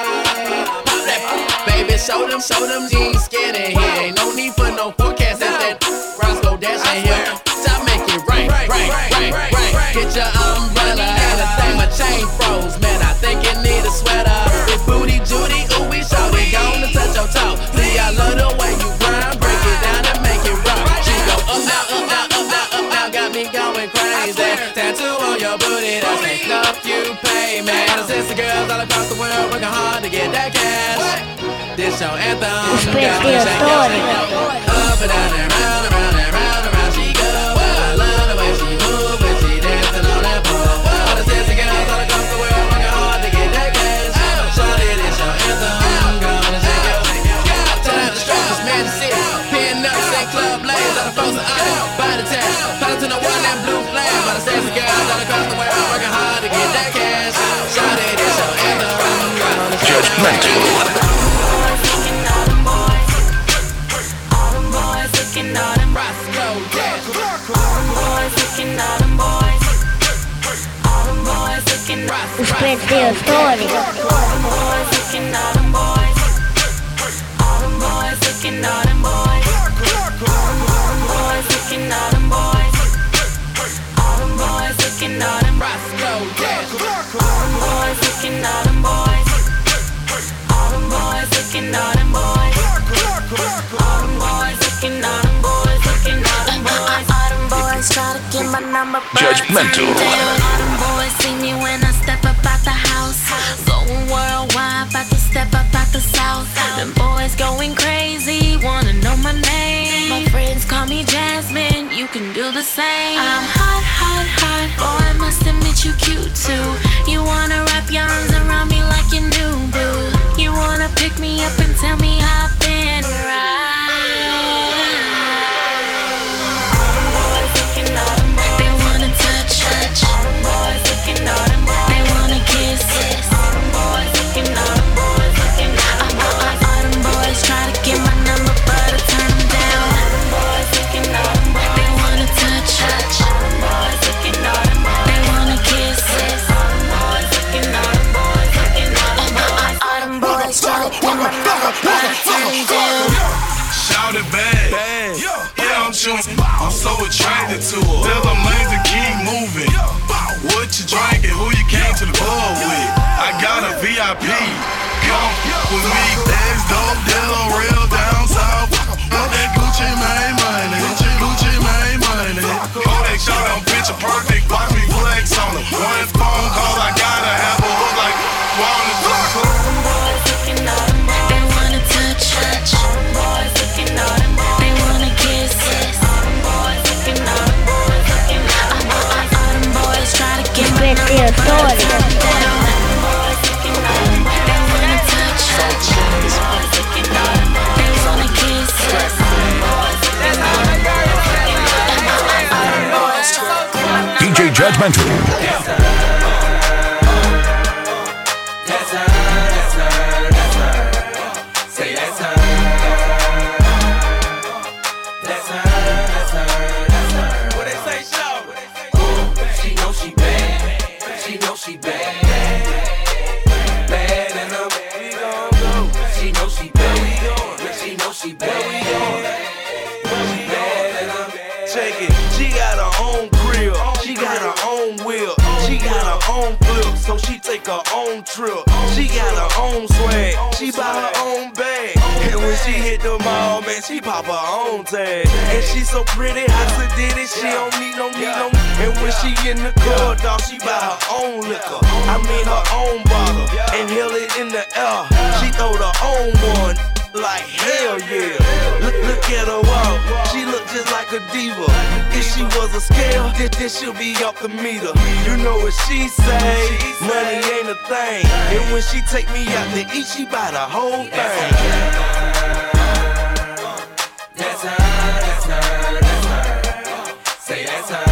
Pop that, baby, show them, show them you ain't scared in here. Ain't no need for no forecast, that's that Roscoe Dash in here. Stop making rain, rain, rain, rain. Get your umbrella and the thing, my chain froze. Man, I think you need a sweater. Big booty Judy, ooh, we show it. Gonna touch your toe. See, I love the way you grind. Break it down and make it rock. She go up now, up now, up now, up now. Got me going crazy. Tattoo on your booty, that's the stuff you pay, man. All the sister girls all across the world working hard to get that cash. This your anthem, gonna shake your head. Up and down and round and round and round and round she go. I love the way she move when she dancing on that pole. All the sexy girls all across the world working hard to get that cash. Shout it, it's your anthem, gonna shake your head. Turn out the stripes, Magic City, pin up, Saint Club Blaze. All the folks are honest, by the tap, pedal to no one and blue flame. All the sexy girls all across the world working hard to get that cash. Shout it, it's your anthem, gonna shake your head. Judgmental. Looking all them Roscoe Dash. All them boys looking, all them boys. All them boys looking Roscoe. Uspetio story. All them boys looking, all them boys. All them boys looking, all them boys. All them boys looking, all them boys. All them boys looking, all them Roscoe Dash. All them boys looking, all them boys. All them boys looking, all them boys. All them boys looking, all them boys looking, all them boys. All them boys try to get my number, but Judgmental. all them boys see me when I step up out the house. Going worldwide, about to step up out the south. Them boys going crazy, wanna know my name. My friends call me Jasmine, you can do the same. I'm hot, hot, hot, boy, I must admit you cute too. You wanna wrap your arms around me like you knew, boo. You wanna pick me up and tell me I've been right. All them boys looking, all them boys. They wanna touch, touch. All them boys looking, all them boys. They wanna kiss, kiss. All them boys looking, all them boys looking. All, all, all, all them boys try to get my number, but I turn them down. All them boys looking, all them boys. They wanna touch, touch. All them boys looking, all them boys. They wanna kiss, kiss. All them boys looking, all them boys looking. All, all, all, all them boys try to get my number, but I turn them down. Shout it bad. bad. Yeah, I'm sure I'm so attracted to her. Tell them lanes to keep moving. What you drinking? Who you came to the club with? I got a V I P. Come with me, that's dope, dealer, real down south. That Gucci made money, Gucci made money. Oh, they shot on picture perfect, watch me flex on them. One phone call, I gotta have a look like Walnut. Boys looking at them, they wanna touch, touch. Boys looking at them, they wanna kiss, kiss. Boys looking at them, boys looking at them, all them boys try to get my number down. Boys looking at them, they wanna touch, touch. Boys looking at them, they wanna kiss, kiss. Boys looking at them, all them boys try to D J Judgmental. So she take her own trip. She got her own swag. She buy her own bag. And when she hit the mall, man, she pop her own tag. And she so pretty, hot to did it. She don't need no need no. And when she in the car, dog, she buy her own liquor. I mean her own bottle. And held it in the air. She throw her own one. Like hell yeah. Look, look at her walk. She look just like a diva. If she was a scale, then, then she'll be off the meter. You know what she say? Money ain't a thing. And when she take me out to eat, she buy the whole thing. That's her, that's her, that's her. Say that's her.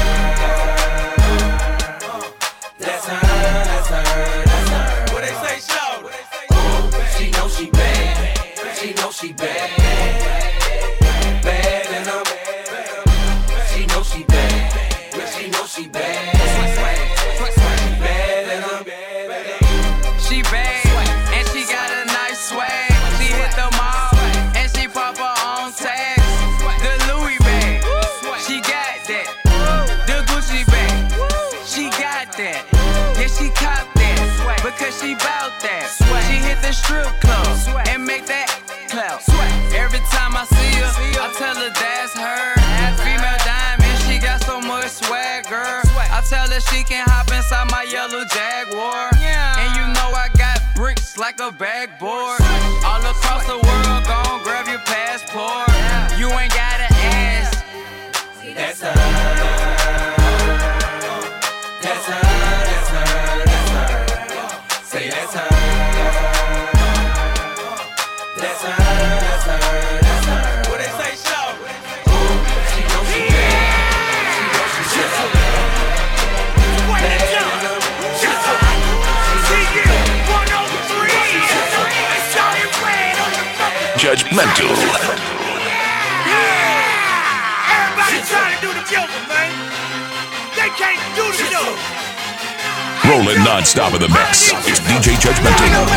That's her, that's her, that's her. What they say, shout? She know she bad. She know she bad, bad and I'm bad. She know she bad, she know she bad, bad and I'm bad. She bad and she got a nice swag. She hit the mall and she pop her own tags. The Louis bag, she got that. The Gucci bag, she got that. Yeah, she cop that because she bout that. She hit the strip club and make that. Every time I see her, I tell her that's her. Female diamond, she got so much swag, girl. I tell her she can hop inside my yellow Jaguar. And you know I got bricks like a backboard. All across the world, gon' grab your passport. You ain't gotta ask. That's her. That's her, that's her, that's her. Say that's her. That's her, that's her, that's her. What they say, shout? She know she bad. She know she bad. Judgmental. Everybody trying to do the Joker, man. They can't do the Joker. Rolling non-stop in the mix. It's D J Judgmental. Don't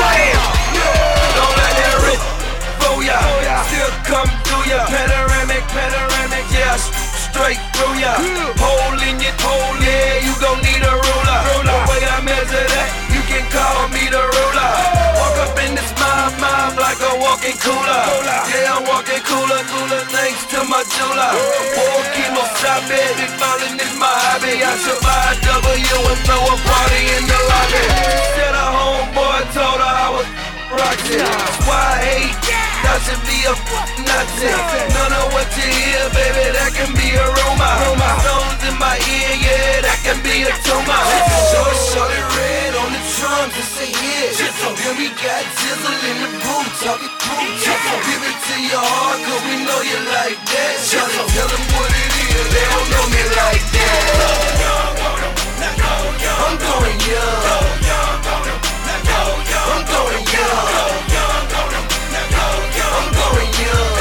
let that rip fool ya. Still come through ya. Panoramic, panoramic, yeah, straight through ya. Hole in your hole, yeah, you gon' need a ruler. The way I measure that, you can call me the ruler. Walk up in this mob, mob like a walking cooler. Yeah, I'm walking cooler, cooler thanks to my jeweler. Four kilos, stop it, big ballin' is my hobby. I should buy a W and throw a party in the lobby. Said a homeboy told her I was rockin'. Why I hate? That should be a nothing. None of what you hear, baby, that can be a rumor. Stones in my ear, yeah, that can be a tumor. Short, short and red on the drums and say yeah. Then we got Jizzle in the booth, talking cool. Give it to your heart, cause we know you like that. Tell them what it is, they don't know me like that. I'm going young. I'm going young. I'm going young.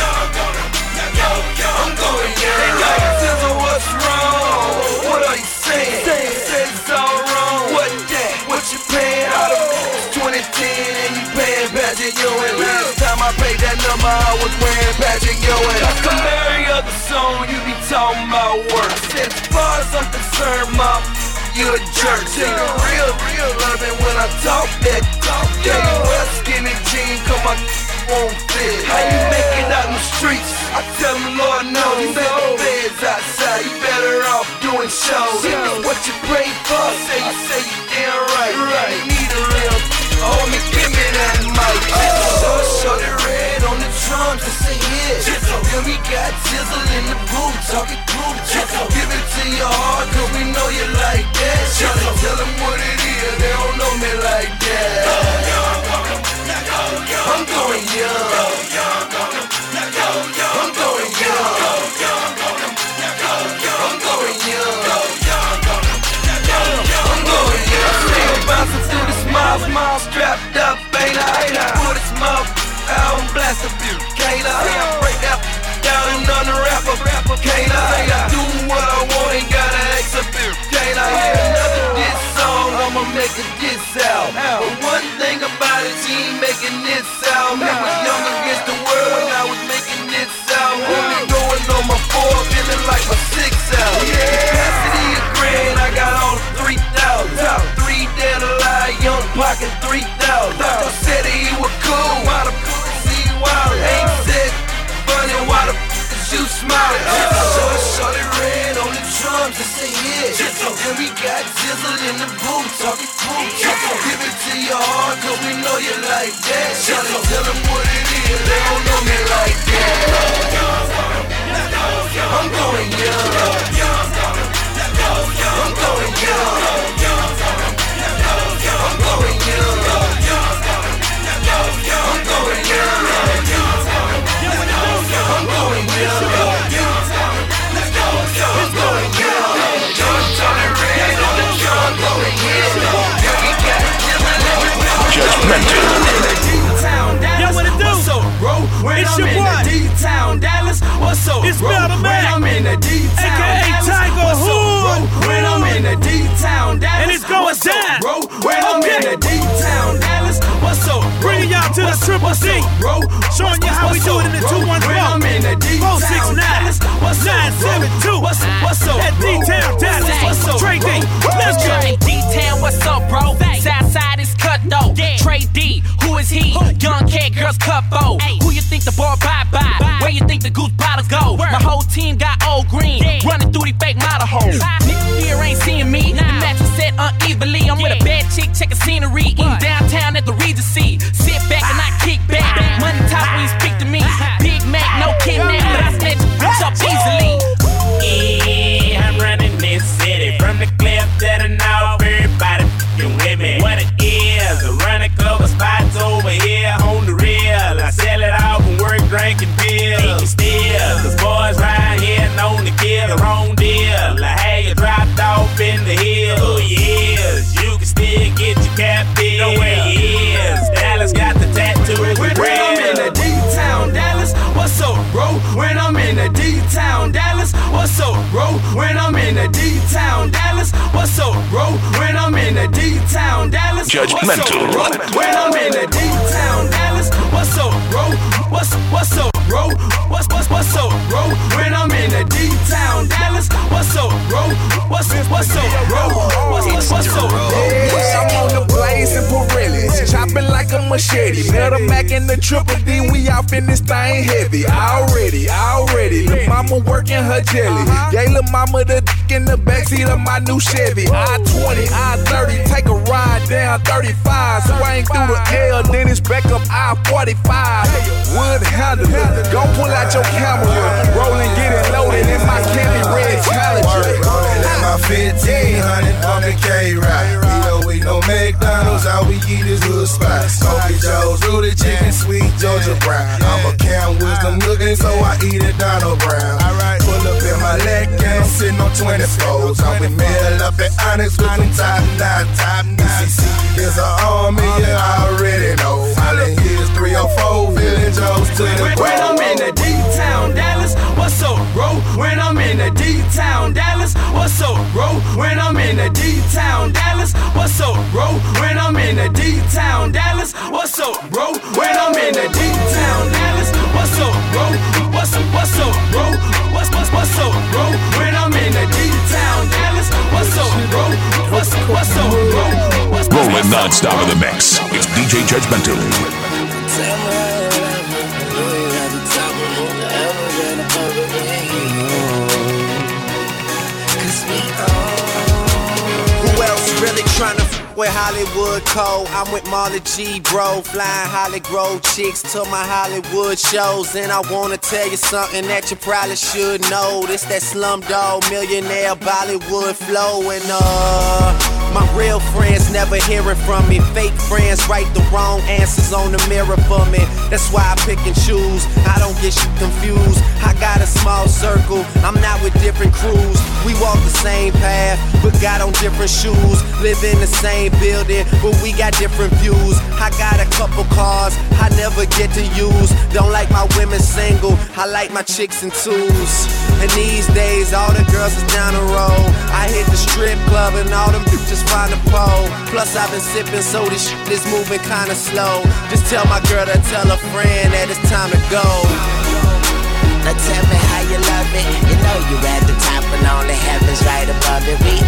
I'm going young. They like Jizzle, what's wrong? What are you saying? Say it's all wrong. What that? What you paying out of twenty ten and you paying Patrick Ewing? Last time I paid that number, I was wearing Patrick Ewing. I can marry other song, you be talking about work. As far as I'm concerned, mom, you a jerk. See the real, real feel loving when I talk that. Yeah, you wear skinny jeans, cause my won't fit. How you make it out in the streets? I tell them, Lord knows. These ain't the beds outside, you better off doing shows. If it's what you pray for, say you say you damn right. Right, you need a real homie, give me that mic. Short, short and red on the drums to say it. Then we got Jizzle in the booth, talking group chat. Give it to your heart, cause we know you like that. Tryna tell them what it is, they don't know me like that. I'm going young. I'm going young. I'm going young. I'm going young. Still bouncing through the smile, smile, strapped up, ain't I? Put a smile out and blast a few. Can't I break that down and on the rapper? Can't I do what I want? Ain't gotta ask a few. Can't I hear another diss song? I'ma make a diss out. But one thing about it, she ain't making this out. I was young against the world when I was making this out. Only going on my four, feeling like my six out. Capacity a grand, I got all the three thousand. Top three dead alive, young pocket three thousand. Doctor said he was cool, why the fuck is he wild? Ain't said funny, why the fuck is you smiling? Short, short and red on the drums to say it. And we got Jizzle in the booth, talking group chat. Give it to your heart, cause we know you like that. Tryna tell them what it is, they don't know me like that. I'm going young. I'm going young. I'm going young. I'm going young. I'm going young. I'm going young. Judgmental. Yo, what it do? What's up, bro? When It's I'm your in boy. the D-Town, Dallas. What's up, It's bro? Mel the When Man. I'm in the D-Town, A K A Dallas. Tiger What's up, bro? Hood. When I'm in the D-Town, Dallas. And it's going What's up, down. bro? When I'm in the D-Town, Dallas. What's up, bro? Bringing y'all to the What's- Triple what's C. up, bro? Showing you how we What's do up, it in the bro? two one four. When I'm in the four six D-Town, nine, Dallas. What's up, nine seven two. What's what's up, At bro? D-Town, Dallas. What's up, Trey D. bro? Let's go. D-Town, what's up, bro? Southside is cut though. Trey D, who is he? Young cat, girls couple. Who you think the ball bye bye? Where you think the goose bottles go? My whole team got old green, running through the fake model holes. Niggas here ain't seeing me. The match is set unevenly. I'm with a bad chick, checking scenery. In downtown at the Regency. Sit back and I kick back. Money talk when you speak to me. Big Mac, no kidnap, but I snatch bitch up easily. Yeah, I'm running this city from the cliff to the north. Everybody f***ing with me. What it is, a running club of spots over here on the real. I sell it off and work drinking beer. Keep me still, cause boys right here known to kill the wrong deal. I had you dropped off in the hills. Oh yes, you can still get your cap bill. No way is, Dallas got the tattoos. When, when I'm in the D-Town, Dallas, what's up, bro? When I'm in the D-Town, Dallas, what's up, bro? When I'm in the D-Town, Dallas, what's up, bro? When I'm in the D-Town, Dallas, Judgmental. what's up, bro? When I'm in the D-Town, Dallas, what's up, bro? What's what's up, bro? What's what's what's up, bro? When I'm in the D-Town, Dallas, what's up, bro? What's what's up, bro? What's what's what's up, bro? Yeah, I'm on the blaze and Pirellis, chopping like a machete. Metal Mac and the Triple D, we off in this thing heavy. Already, already. Lil' mama working her jelly. Gay lil' mama the dick in the backseat of my new Chevy. I twenty, I thirty, take a ride down thirty-five. Swing through the L, then it's back up I forty-five. Wood handle it, gon' pull out your camera. Rollin', get it loaded in my candy red Challenger. Rollin' in my fifteen hundred pumpkin K-Rock. We know we no McDonald's, all we eat is hood spots. Smoky Joe's, rooted chicken, sweet Georgia brown. I'm a Cam Wisdom looking, so I eat a Donald Brown. Pull up in my leg game, sitting on twenty-fours. I'm with Mel up at Onyx with them top nine, top nine. E C C is an army, yeah, I already know. Holland Hills three oh four, Village Joe's to the When, when I'm in the D-Town, Dallas, what's up, bro? When I'm in the D-Town, Dallas, what's up, bro? When I'm in the D-Town, Dallas, what's up, bro? When I'm in the D-Town, Dallas, what's up, bro? When I'm in the D-Town, Dallas, what's up, bro? What's up, what's up, bro? What's what's what's up, bro? When I'm in the D-Town, Dallas, what's up, bro? What's what's up, bro? What's non-stop in the mix. It's D J Judgmental. Who else really tryna f with Hollywood Cole? I'm with Marley G, bro, flying Holly Grove chicks to my Hollywood shows. And I wanna tell you something that you probably should know. This that Slumdog Millionaire Bollywood flow. And uh my real friends never hearing from me. Fake friends write the wrong answers on the mirror for me. That's why I pick and choose. I don't get shit confused. I got a small circle. I'm not with different crews. We walk the same path, but got on different shoes. Live in the same building, but we got different views. I got a couple cars I never get to use. Don't like my women single. I like my chicks in twos. And these days, all the girls is down the road. I hit the strip club and all them bitches find a pole. Plus I've been sipping, so this shit is moving kinda slow. Just tell my girl to tell a friend that it's time to go. Now tell me how you love it. You know you at the top and only heaven's right above it. We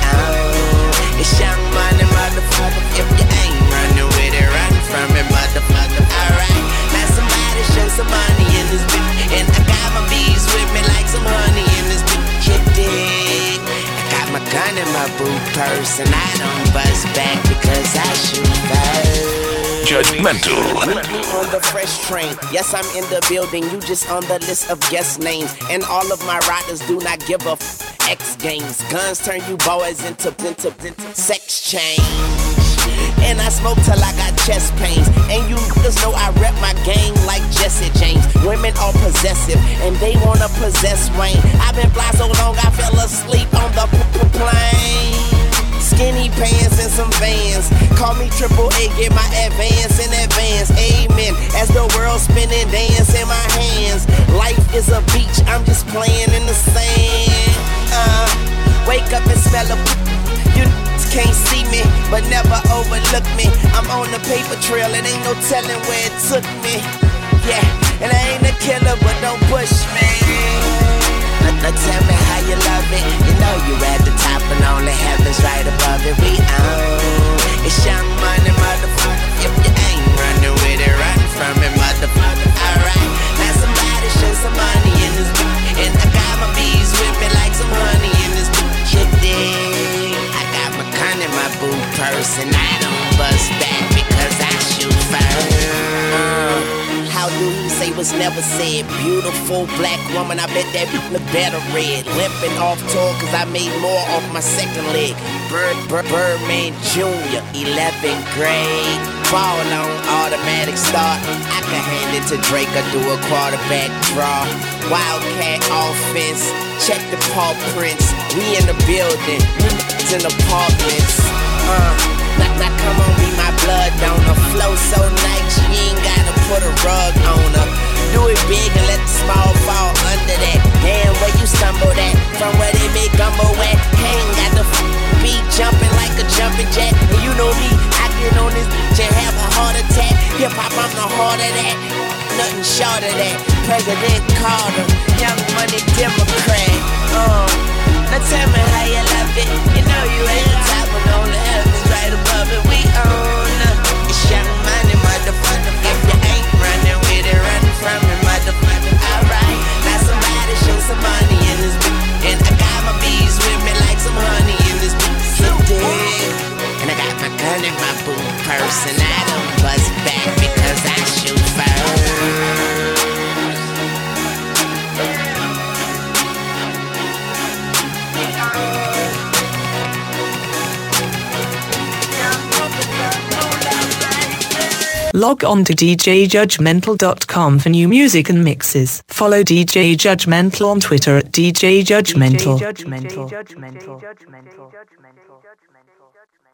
own it's Young Money, motherfucker. If you ain't running with it, run from it, motherfucker. Alright, now somebody show some money in this bitch. And I got my bees with me like some honey in this bitch. You dig? My gun in my boot purse and I don't bust back because I shoot first. Judgmental. On the fresh train, yes I'm in the building. You just on the list of guest names, and all of my riders do not give a f- X Games. Guns turn you boys into into, into sex change. And I smoke till I got chest pains. And you just know I rep my game like Jesse James. Women are possessive and they wanna possess Wayne. I've been fly so long I fell asleep on the p- plane. Skinny pants and some Vans. Call me Triple A, get my advance in advance. Amen. As the world spinning, dance in my hands. Life is a beach, I'm just playing in the sand. Uh, wake up and smell a you can't see me, but never overlook me. I'm on the paper trail, it ain't no telling where it took me. Yeah, and I ain't a killer, but don't push me. Now, now tell me how you love it. You know you at the top and only heaven's right above it. We own it's Young Money, motherfucker. If you ain't running with it, run from it, motherfucker. Alright, now somebody show some money in this bitch. And I got my bees with me like some honey in this bitch. You dig? In my boot purse and I don't bust back because I shoot first. Uh, how do you say what's never said? Beautiful black woman, I bet that look better red. Limping off tour cause I made more off my second leg. Bird, Bird, Birdman Junior, eleventh grade. Ball on automatic start. I can hand it to Drake or do a quarterback draw. Wildcat offense, check the paw prints. We in the building, in apartments. Uh, now, now come on, be my blood donor. Flow so nice, you ain't gotta put a rug on her. Do it big and let the small fall under that. Damn, where you stumble at? From where they make gumbo at? Hang got the f- beat jumping like a jumping jack. And you know me, I get on this bitch and have a heart attack. Hip hop, I'm the heart of that. Nothing short of that. President Carter, Young Money Democrat. Uh, now tell me how you love it. You know you at the top and only heaven's right above it. We own it's Young Money, motherfucker. If you ain't running with it, run from it, motherfucker. Alright, now somebody show some money in this bitch. And I got my bees with me like some honey in this bitch. You dig? And I got my gun in my boot purse and I don't bust back because I shoot first. Log on to d j judgmental dot com for new music and mixes. Follow D J Judgmental on Twitter at D J Judgmental. D J Judgmental.